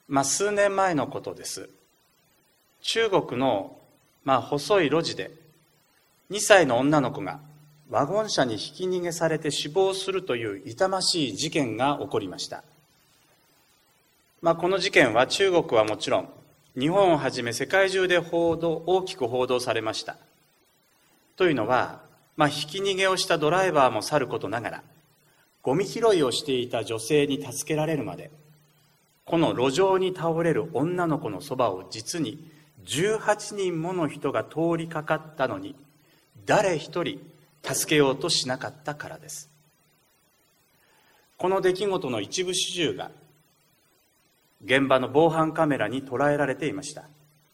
数年前のことです。中国の細い路地で2歳の女の子がワゴン車にひき逃げされて死亡するという痛ましい事件が起こりました。この事件は中国はもちろん日本をはじめ世界中で大きく報道されました。というのは、ひき逃げをしたドライバーもさることながら、ゴミ拾いをしていた女性に助けられるまで、この路上に倒れる女の子のそばを実に18人もの人が通りかかったのに、誰一人助けようとしなかったからです。この出来事の一部始終が現場の防犯カメラに捉えられていました。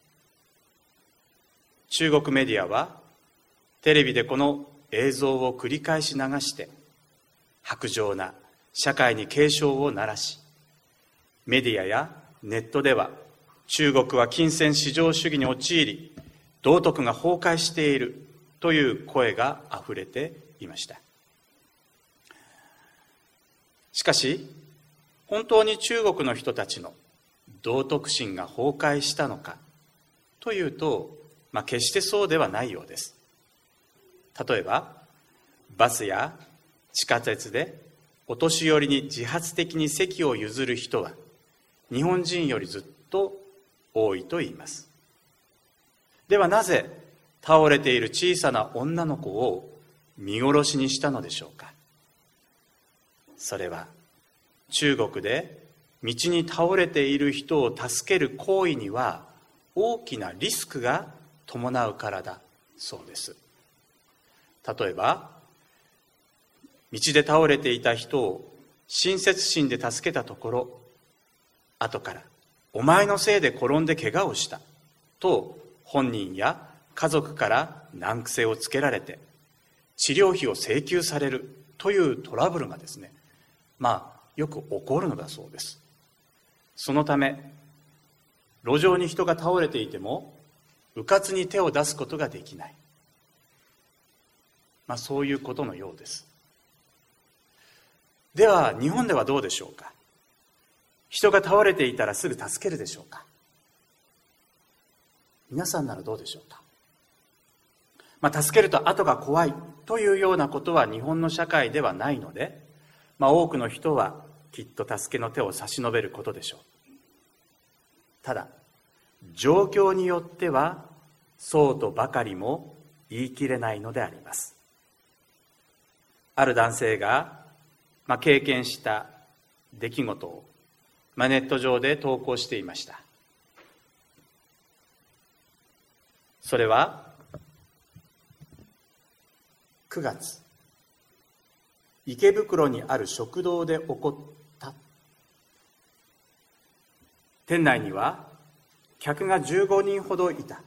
中国メディアはテレビでこの映像を繰り返し流して薄情な社会に警鐘を鳴らし、メディアやネットでは中国は金銭至上主義に陥り道徳が崩壊しているという声があふれていました。しかし本当に中国の人たちの道徳心が崩壊したのかというと、決してそうではないようです。例えばバスや地下鉄でお年寄りに自発的に席を譲る人は日本人よりずっと多いと言います。ではなぜ倒れている小さな女の子を見殺しにしたのでしょうか。それは中国で道に倒れている人を助ける行為には大きなリスクが伴うからだそうです。例えば道で倒れていた人を親切心で助けたところ、後からお前のせいで転んで怪我をしたと本人や家族から難癖をつけられて治療費を請求されるというトラブルがですね、よく起こるのだそうです。そのため路上に人が倒れていても迂闊に手を出すことができない、そういうことのようです。では日本ではどうでしょうか。人が倒れていたらすぐ助けるでしょうか。皆さんならどうでしょうか。助けると後が怖いというようなことは日本の社会ではないので、多くの人はきっと助けの手を差し伸べることでしょう。ただ状況によってはそうとばかりも言い切れないのであります。ある男性が、経験した出来事を、ネット上で投稿していました。それは9月池袋にある食堂で起こった。店内には客が15人ほどいた。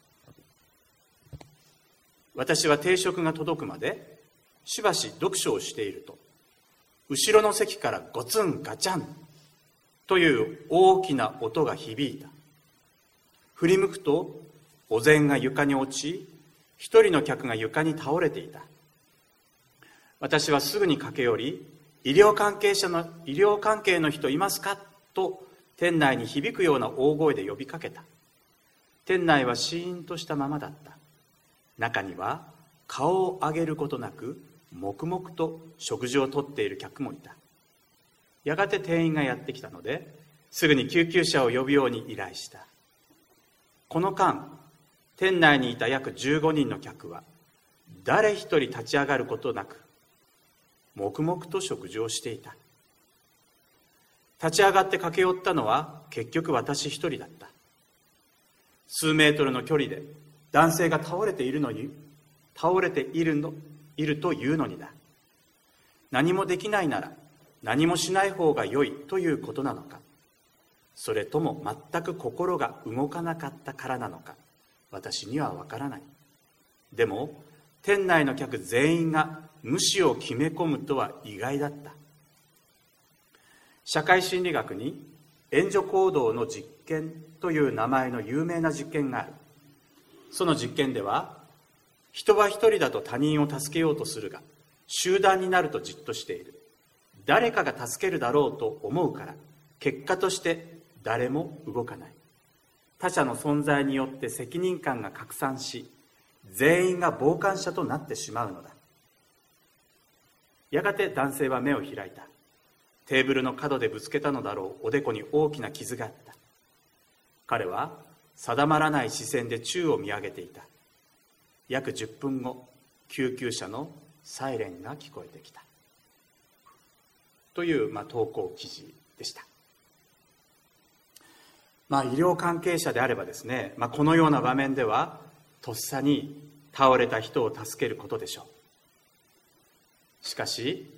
私は定食が届くまでしばし読書をしていると、後ろの席からゴツンガチャンという大きな音が響いた。振り向くとお膳が床に落ち、一人の客が床に倒れていた。私はすぐに駆け寄り、医療関係の人いますかと店内に響くような大声で呼びかけた。店内はシーンとしたままだった。中には顔を上げることなく黙々と食事をとっている客もいた。やがて店員がやってきたので、すぐに救急車を呼ぶように依頼した。この間、店内にいた約15人の客は誰一人立ち上がることなく黙々と食事をしていた。立ち上がって駆け寄ったのは結局私一人だった。数メートルの距離で男性が倒れているというのにだ。何もできないなら何もしない方が良いということなのか、それとも全く心が動かなかったからなのか、私にはわからない。でも店内の客全員が無視を決め込むとは意外だった。社会心理学に援助行動の実験という名前の有名な実験がある。その実験では、人は一人だと他人を助けようとするが、集団になるとじっとしている。誰かが助けるだろうと思うから、結果として誰も動かない。他者の存在によって責任感が拡散し、全員が傍観者となってしまうのだ。やがて男性は目を開いた。テーブルの角でぶつけたのだろうおでこに大きな傷があった。彼は定まらない視線で宙を見上げていた。約10分後、救急車のサイレンが聞こえてきた。という投稿記事でした。医療関係者であればですね、このような場面ではとっさに倒れた人を助けることでしょう。しかし、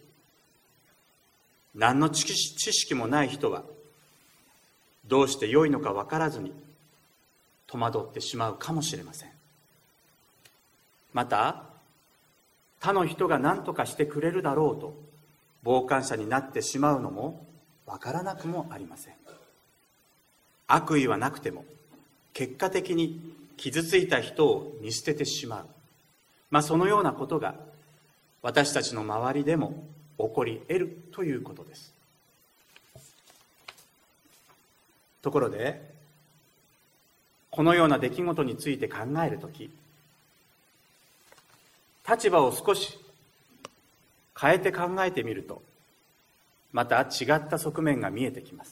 何の知識もない人はどうして良いのか分からずに戸惑ってしまうかもしれません。また、他の人が何とかしてくれるだろうと傍観者になってしまうのも分からなくもありません。悪意はなくても結果的に傷ついた人を見捨ててしまう、そのようなことが私たちの周りでも起こり得るということです。ところで、このような出来事について考えるとき、立場を少し変えて考えてみると、また違った側面が見えてきます。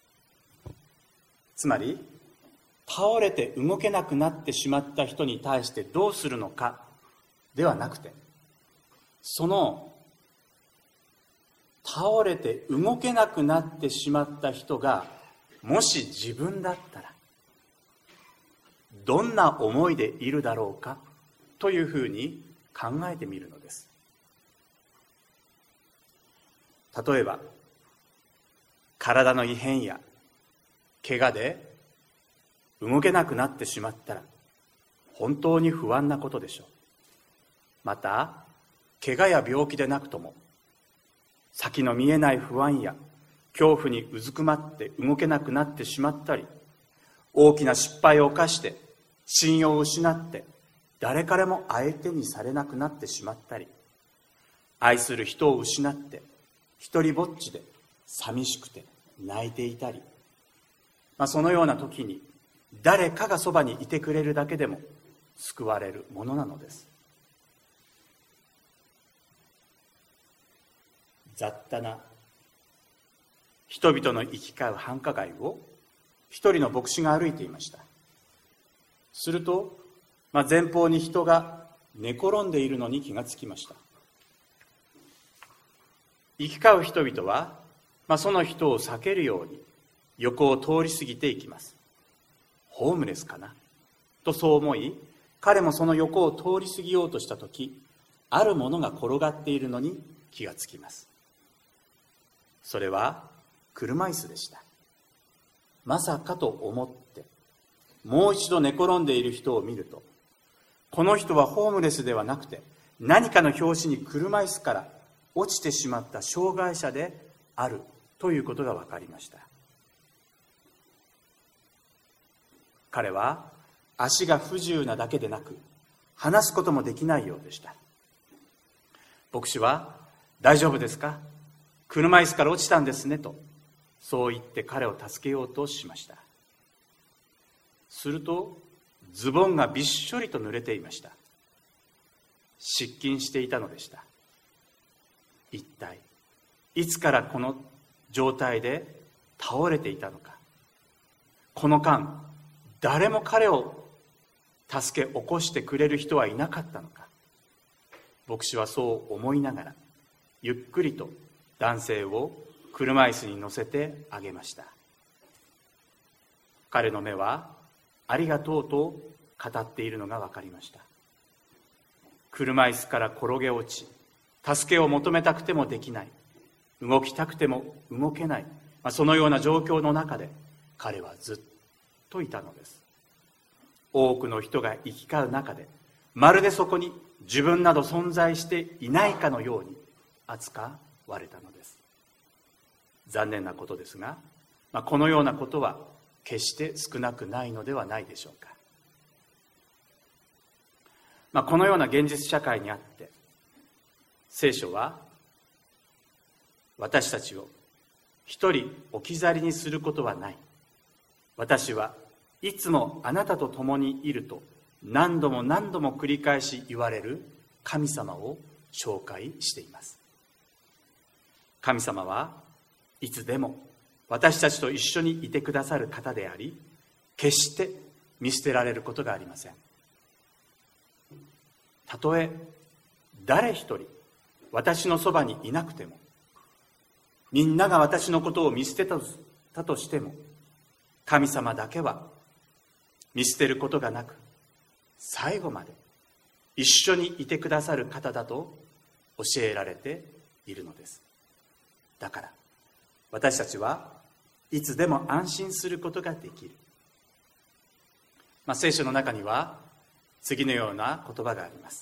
つまり、倒れて動けなくなってしまった人に対してどうするのかではなくて、その倒れて動けなくなってしまった人がもし自分だったらどんな思いでいるだろうかというふうに考えてみるのです。例えば、体の異変や怪我で動けなくなってしまったら本当に不安なことでしょう。また、怪我や病気でなくとも先の見えない不安や恐怖にうずくまって動けなくなってしまったり、大きな失敗を犯して信用を失って誰彼も相手にされなくなってしまったり、愛する人を失って一人ぼっちで寂しくて泣いていたり、そのような時に誰かがそばにいてくれるだけでも救われるものなのです。雑多な人々の行き交う繁華街を一人の牧師が歩いていました。すると、前方に人が寝転んでいるのに気がつきました。行き交う人々は、その人を避けるように横を通り過ぎていきます。ホームレスかなとそう思い、彼もその横を通り過ぎようとしたとき、あるものが転がっているのに気がつきます。それは車椅子でした。まさかと思ってもう一度寝転んでいる人を見ると、この人はホームレスではなくて何かの拍子に車椅子から落ちてしまった障害者であるということが分かりました。彼は足が不自由なだけでなく話すこともできないようでした。牧師は、大丈夫ですか？車椅子から落ちたんですねと、そう言って彼を助けようとしました。すると、ズボンがびっしょりと濡れていました。失禁していたのでした。一体いつからこの状態で倒れていたのか。この間、誰も彼を助け起こしてくれる人はいなかったのか。牧師はそう思いながら、ゆっくりと男性を車椅子に乗せてあげました。彼の目はありがとうと語っているのが分かりました。車椅子から転げ落ち、助けを求めたくてもできない、動きたくても動けない、そのような状況の中で彼はずっといたのです。多くの人が行き交う中で、まるでそこに自分など存在していないかのように扱われたのです。残念なことですが、このようなことは決して少なくないのではないでしょうか。このような現実社会にあって、聖書は私たちを一人置き去りにすることはない、 私はいつもあなたと共にいると何度も何度も繰り返し言われる神様を紹介しています。神様はいつでも私たちと一緒にいてくださる方であり、決して見捨てられることがありません。たとえ誰一人私のそばにいなくても、みんなが私のことを見捨てたとしても、神様だけは見捨てることがなく、最後まで一緒にいてくださる方だと教えられているのです。だから私たちはいつでも安心することができる。聖書の中には次のような言葉があります。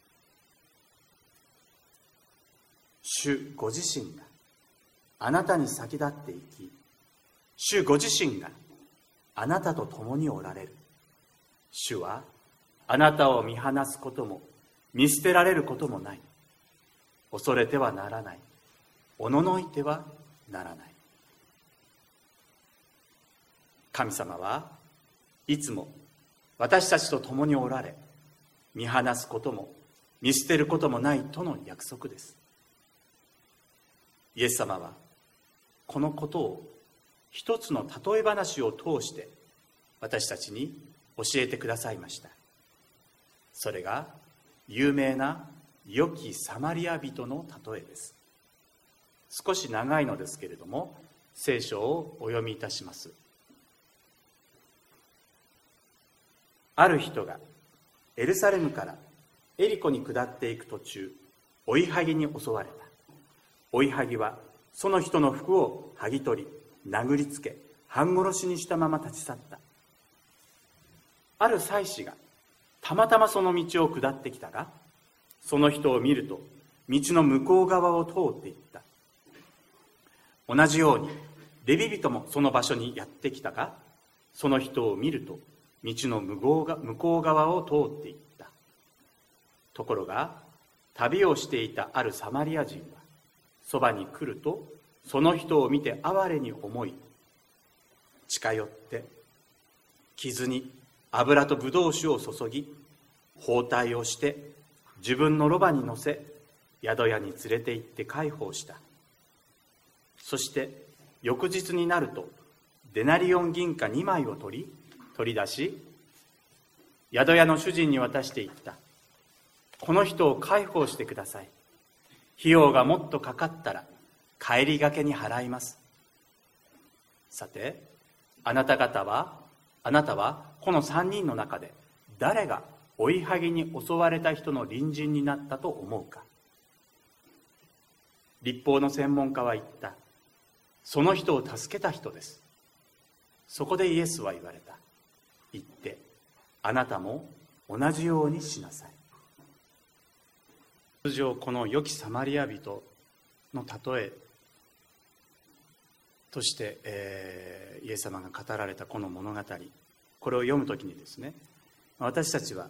主ご自身があなたに先立っていき、主ご自身があなたと共におられる。主はあなたを見放すことも見捨てられることもない。恐れてはならない。おののいてはならない。神様はいつも私たちと共におられ、見放すことも見捨てることもないとの約束です。イエス様はこのことを一つの例え話を通して私たちに教えてくださいました。それが有名な良きサマリア人の例えです。少し長いのですけれども、聖書をお読みいたします。ある人がエルサレムからエリコに下っていく途中、追いはぎに襲われた。追いはぎはその人の服を剥ぎ取り、殴りつけ、半殺しにしたまま立ち去った。ある祭司がたまたまその道を下ってきたが、その人を見ると道の向こう側を通っていった。同じようにレビ人もその場所にやってきたが、その人を見ると道の向こう側を通っていった。ところが旅をしていたあるサマリア人はそばに来ると、その人を見て哀れに思い、近寄って傷に油とブドウ酒を注ぎ、包帯をして自分のロバに乗せ、宿屋に連れて行って介抱した。そして翌日になるとデナリオン銀貨2枚を取り出し、宿屋の主人に渡していった。この人を介抱してください。費用がもっとかかったら帰りがけに払います。さて、あなたはこの3人の中で誰が追いはぎに襲われた人の隣人になったと思うか。律法の専門家は言った。その人を助けた人です。そこでイエスは言われた。言って、あなたも同じようにしなさい。通常この良きサマリア人の例えとして、イエス様が語られたこの物語、これを読むときにですね、私たちは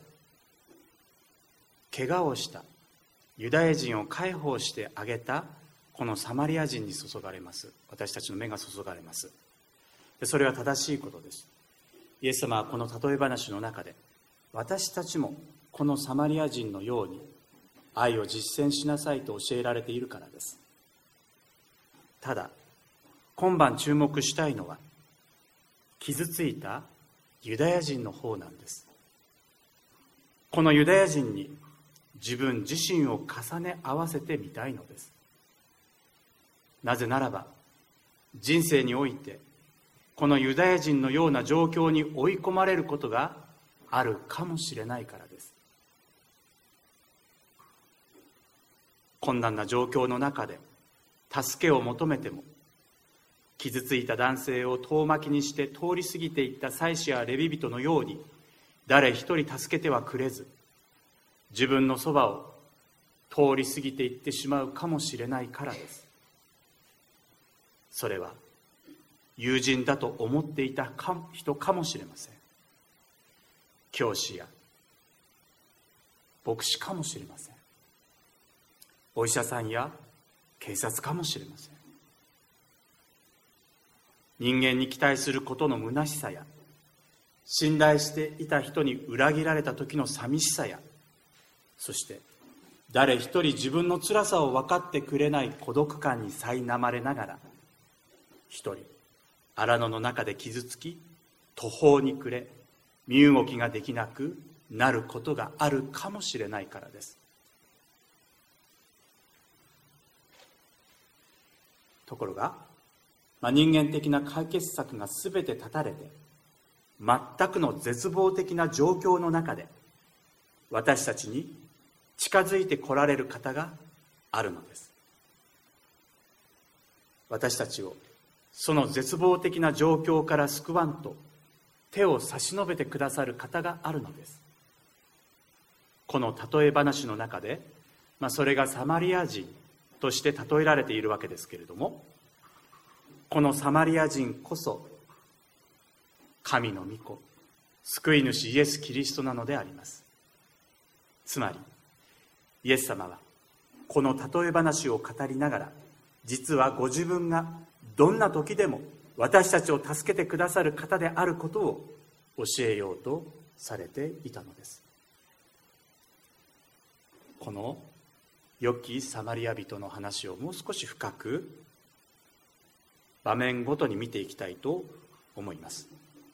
怪我をしたユダヤ人を介抱してあげたこのサマリア人に注がれます。私たちの目が注がれます。それは正しいことです。イエス様はこの例え話の中で、私たちもこのサマリア人のように愛を実践しなさいと教えられているからです。ただ今晩注目したいのは、傷ついたユダヤ人の方なんです。このユダヤ人に自分自身を重ね合わせてみたいのです。なぜならば、人生においてこのユダヤ人のような状況に追い込まれることがあるかもしれないからです。困難な状況の中で助けを求めても、傷ついた男性を遠巻きにして通り過ぎていった祭司やレビ人のように、誰一人助けてはくれず、自分のそばを通り過ぎていってしまうかもしれないからです。それは友人だと思っていた人かもしれません。教師や牧師かもしれません。お医者さんや警察かもしれません。 人間に期待することの虚しさや、信頼していた人に裏切られた時の寂しさや、そして誰一人自分の辛さを分かってくれない孤独感に苛まれながら、一人荒野の中で傷つき、途方に暮れ、身動きができなくなることがあるかもしれないからです。ところが、人間的な解決策がすべて断たれて、全くの絶望的な状況の中で、私たちに近づいて来られる方があるのです。私たちをその絶望的な状況から救わんと手を差し伸べてくださる方があるのです。この例え話の中で、それがサマリア人として例えられているわけですけれども、このサマリア人こそ神の御子、救い主イエス・キリストなのであります。つまりイエス様はこの例え話を語りながら、実はご自分がどんな時でも私たちを助けてくださる方であることを教えようとされていたのです。この良きサマリア人の話をもう少し深く場面ごとに見ていきたいと思います。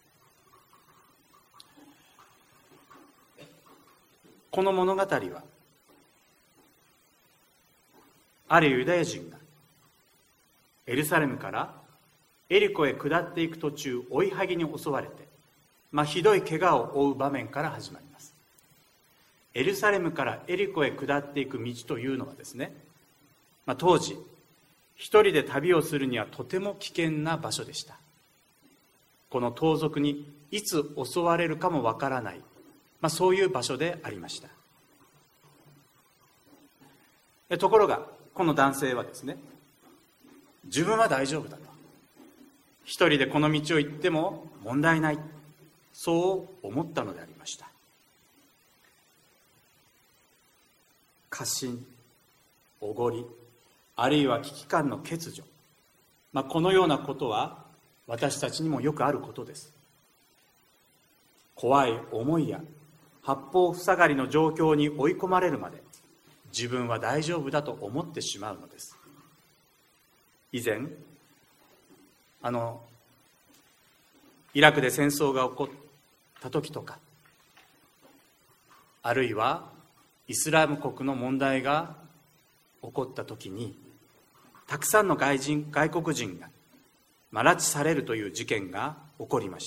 この物語は、あるユダヤ人がエルサレムからエリコへ下っていく途中、追いはぎに襲われて、ひどい怪我を負う場面から始まります。エルサレムからエリコへ下っていく道というのはですね、当時一人で旅をするにはとても危険な場所でした。この盗賊にいつ襲われるかもわからない、そういう場所でありました。ところがこの男性はですね、自分は大丈夫だと、一人でこの道を行っても問題ない、そう思ったのでありました。過信、おごり、あるいは危機感の欠如、このようなことは私たちにもよくあることです。怖い思いや八方塞がりの状況に追い込まれるまで自分は大丈夫だと思ってしまうのです。以前イラクで戦争が起こった時とか、あるいはイスラム国の問題が起こった時に、たくさんの外国人が拉致されるという事件が起こりました。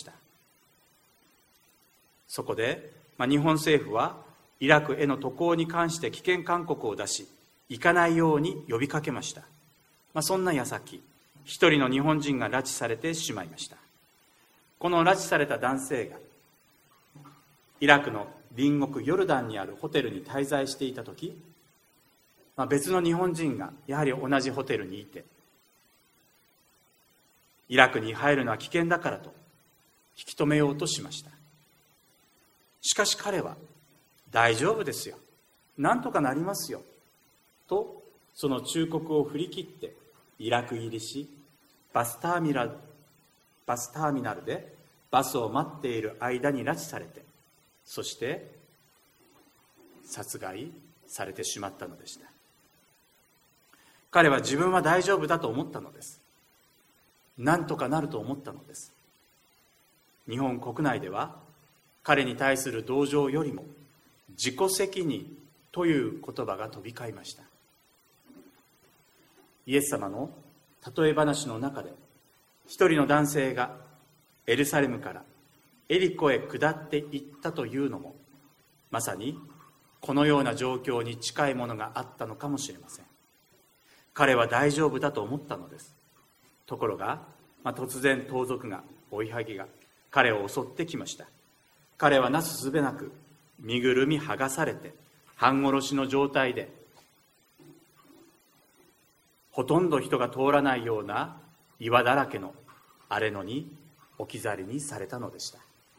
そこで、日本政府はイラクへの渡航に関して危険勧告を出し、行かないように呼びかけました。そんな矢先、一人の日本人が拉致されてしまいました。この拉致された男性がイラクの隣国ヨルダンにあるホテルに滞在していた時、別の日本人がやはり同じホテルにいて、イラクに入るのは危険だからと引き止めようとしました。しかし彼は、大丈夫ですよ、なんとかなりますよと、その忠告を振り切ってイラク入りし、バスターミナルでバスを待っている間に拉致されて、そして殺害されてしまったのでした。彼は自分は大丈夫だと思ったのです。なんとかなると思ったのです。日本国内では彼に対する同情よりも自己責任という言葉が飛び交いました。イエス様の例え話の中で、一人の男性がエルサレムからエリコへ下っていったというのも、まさにこのような状況に近いものがあったのかもしれません。彼は大丈夫だと思ったのです。ところが、突然盗賊が、追いはぎが彼を襲ってきました。彼はなすすべなく身ぐるみ剥がされて半殺しの状態で、ほとんど人が通らないような岩だらけの荒れ野に置き去りにされたのでした。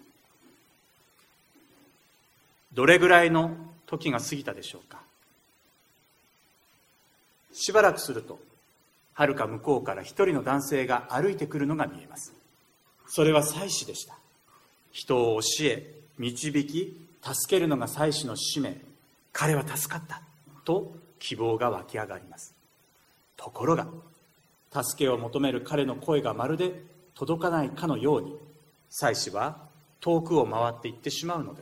どれぐらいの時が過ぎたでしょうか。しばらくするとはるか向こうから一人の男性が歩いてくるのが見えます。それは祭司でした。人を教え、導き、助けるのが祭司の使命。彼は助かったと希望が湧き上がります。ところが、助けを求める彼の声がまるで届かないかのように、祭司は遠くを回っていってしまうのです。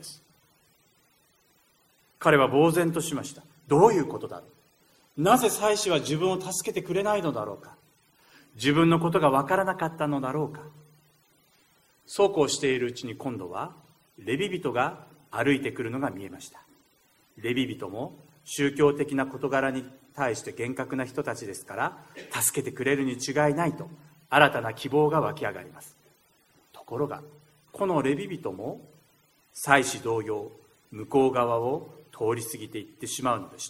彼は呆然としました。どういうことだろう。なぜ祭司は自分を助けてくれないのだろうか。自分のことがわからなかったのだろうか。そうこうしているうちに今度はレビ人が歩いてくるのが見えました。レビ人も宗教的な事柄に対して厳格な人たちですから、助けてくれるに違いないと新たな希望が湧き上がります。ところが、このレビ人も祭司同様、向こう側を通り過ぎていってしまうのでした。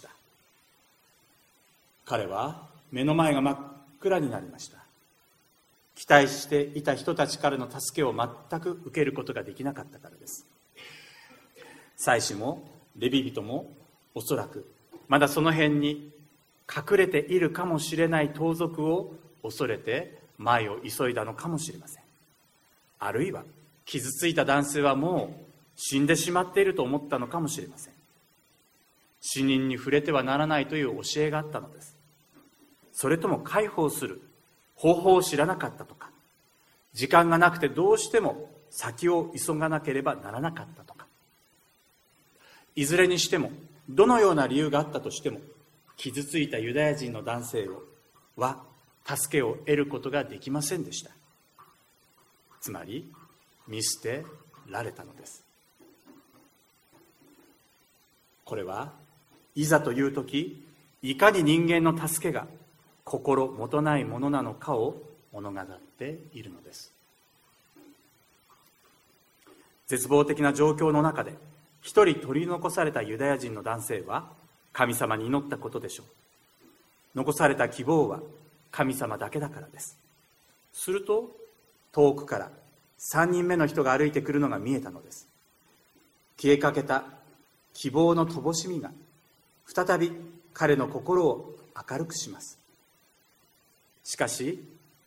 彼は目の前が真っ暗になりました。期待していた人たちからの助けを全く受けることができなかったからです。祭司もレビ人もおそらくまだその辺に隠れているかもしれない盗賊を恐れて前を急いだのかもしれません。あるいは傷ついた男性はもう死んでしまっていると思ったのかもしれません。死人に触れてはならないという教えがあったのです。それとも解放する方法を知らなかったとか、時間がなくてどうしても先を急がなければならなかったとか、いずれにしてもどのような理由があったとしても、傷ついたユダヤ人の男性は助けを得ることができませんでした。つまり見捨てられたのです。これはいざという時、いかに人間の助けが心もとないものなのかを物語っているのです。絶望的な状況の中で一人取り残されたユダヤ人の男性は神様に祈ったことでしょう。残された希望は神様だけだからです。すると遠くから3人目の人が歩いてくるのが見えたのです。消えかけた希望の灯火が再び彼の心を明るくします。しかし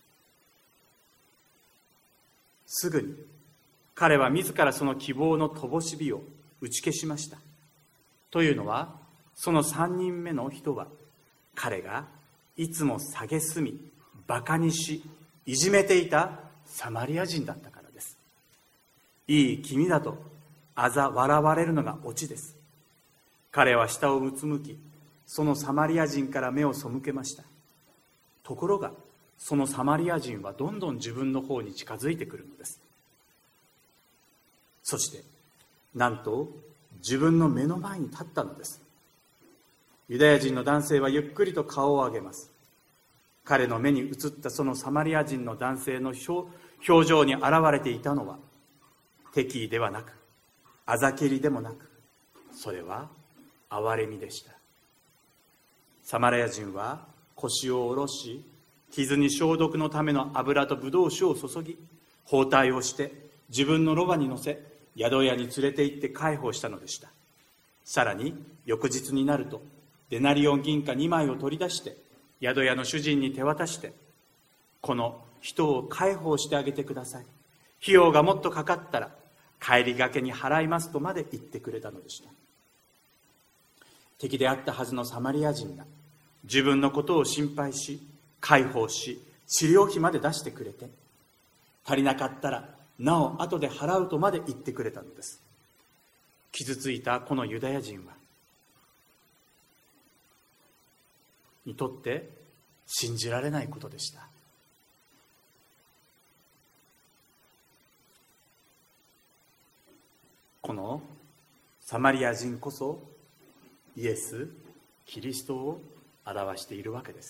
すぐに彼は自らその希望の灯火を打ち消しました。というのは、その3人目の人は彼がいつも蔑みバカにしいじめていたサマリア人だったからです。いい気味だと嘲笑われるのがオチです。彼は下をうつむき、そのサマリア人から目を背けました。ところがそのサマリア人はどんどん自分の方に近づいてくるのです。そしてなんと自分の目の前に立ったのです。ユダヤ人の男性はゆっくりと顔を上げます。彼の目に映ったそのサマリア人の男性の表情に現れていたのは、敵意ではなくあざけりでもなく、それは憐れみでした。サマリア人は腰を下ろし、傷に消毒のための油とブドウ酒を注ぎ、包帯をして自分のロバに乗せ、宿屋に連れて行って介抱したのでした。さらに翌日になるとデナリオン銀貨2枚を取り出して宿屋の主人に手渡して、この人を介抱してあげてください、費用がもっとかかったら帰りがけに払いますとまで言ってくれたのでした。敵であったはずのサマリア人が自分のことを心配し介抱し治療費まで出してくれて、足りなかったらなお後で払うとまで言ってくれたのです。傷ついたこのユダヤ人にとって信じられないことでした。このサマリア人こそイエス・キリストを表しているわけです。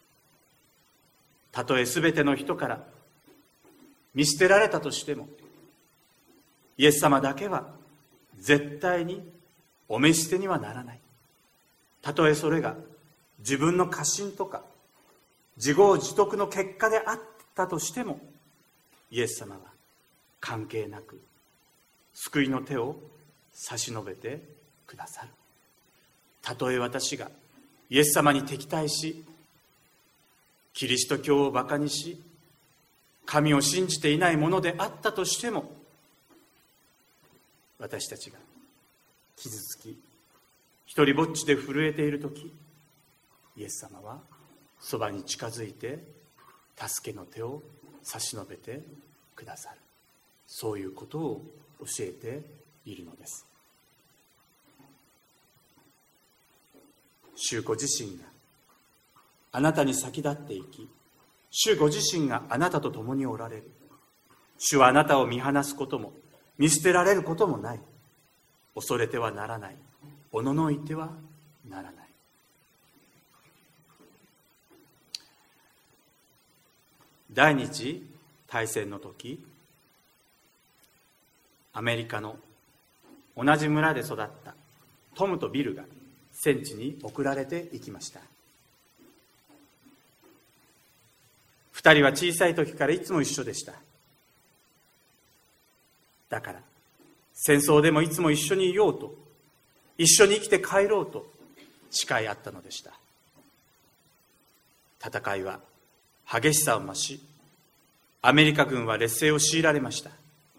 たとえすべての人から見捨てられたとしても、イエス様だけは絶対にお召し捨てにはならない。たとえそれが自分の過信とか自業自得の結果であったとしても、イエス様は関係なく救いの手を差し伸べてくださる。たとえ私がイエス様に敵対しキリスト教をバカにし、神を信じていないものであったとしても、私たちが傷つき、一りぼっちで震えているとき、イエス様はそばに近づいて助けの手を差し伸べてくださる。そういうことを教えているのです。主ご自身があなたに先立っていき、主ご自身があなたと共におられる。主はあなたを見放すことも見捨てられることもない。恐れてはならない。おののいてはならない。第二次大戦の時、アメリカの同じ村で育ったトムとビルが戦地に送られていきました。二人は小さい時からいつも一緒でした。だから戦争でもいつも一緒にいようと、一緒に生きて帰ろうと誓い合ったのでした。戦いは激しさを増し、アメリカ軍は劣勢を強いられました。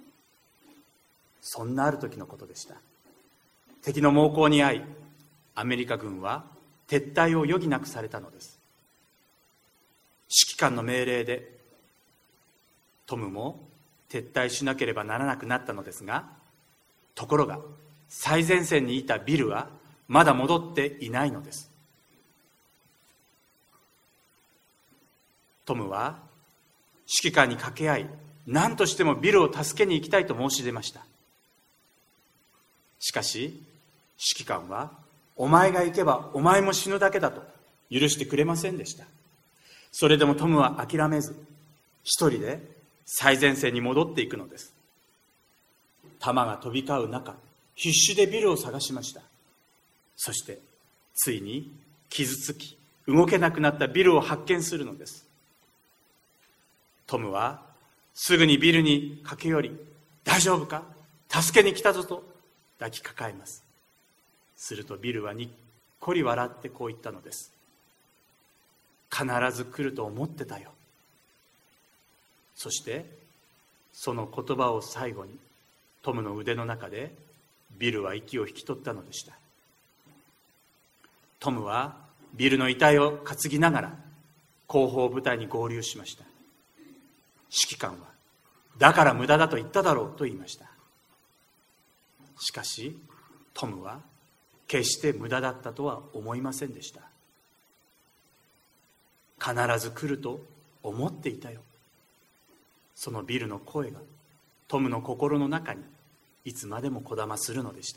そんなある時のことでした。敵の猛攻に遭い、アメリカ軍は撤退を余儀なくされたのです。指揮官の命令でトムも撤退しなければならなくなったのですが、ところが最前線にいたビルはまだ戻っていないのです。トムは指揮官に掛け合い、何としてもビルを助けに行きたいと申し出ました。しかし指揮官は、お前が行けばお前も死ぬだけだと許してくれませんでした。それでもトムは諦めず、一人で最前線に戻っていくのです。弾が飛び交う中、必死でビルを探しました。そしてついに傷つき動けなくなったビルを発見するのです。トムはすぐにビルに駆け寄り、大丈夫か、助けに来たぞと抱きかかえます。するとビルはにっこり笑ってこう言ったのです。必ず来ると思ってたよ。そしてその言葉を最後に、トムの腕の中でビルは息を引き取ったのでした。トムはビルの遺体を担ぎながら後方部隊に合流しました。指揮官は、だから無駄だと言っただろうと言いました。しかしトムは決して無駄だったとは思いませんでした。必ず来ると思っていたよ。そのビルの声がトムの心の中にいつまでもこだまするのでした。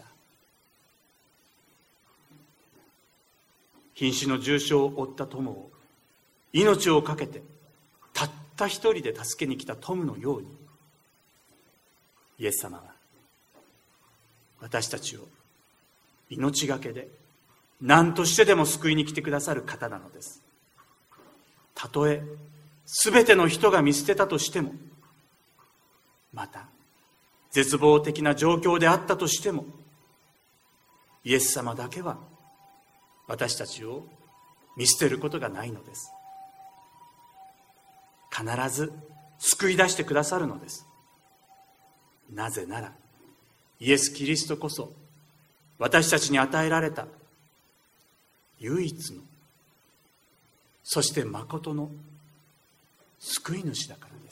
瀕死の重傷を負ったトムを命を懸けてたった一人で助けに来たトムのように、イエス様は私たちを命がけで何としてでも救いに来てくださる方なのです。たとえ全ての人が見捨てたとしても、また絶望的な状況であったとしても、イエス様だけは私たちを見捨てることがないのです。必ず救い出してくださるのです。なぜならイエス・キリストこそ私たちに与えられた唯一の、そして誠の救い主だからです。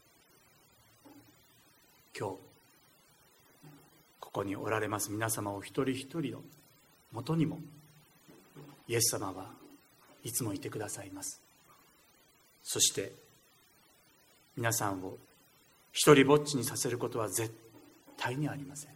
今日ここにおられます皆様お一人一人のもとにもイエス様はいつもいてくださいます。そして皆さんを一人ぼっちにさせることは絶対にありません。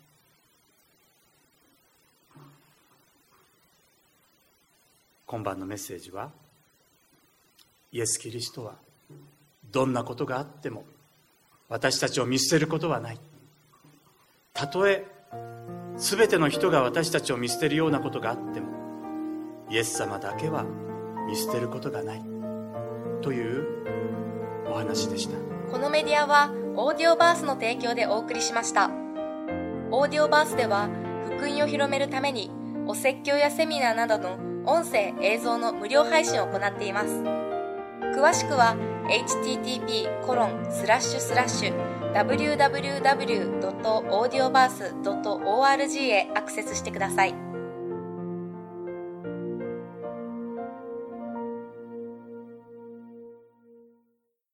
今晩のメッセージは、イエス・キリストはどんなことがあっても私たちを見捨てることはない。たとえ全ての人が私たちを見捨てるようなことがあっても、イエス様だけは見捨てることがないというお話でした。 このメディアはオーディオバースの提供でお送りしました。オーディオバースでは福音を広めるためにお説教やセミナーなどの音声・映像の無料配信を行っています。 詳しくは http://www.audioverse.org へアクセスしてください。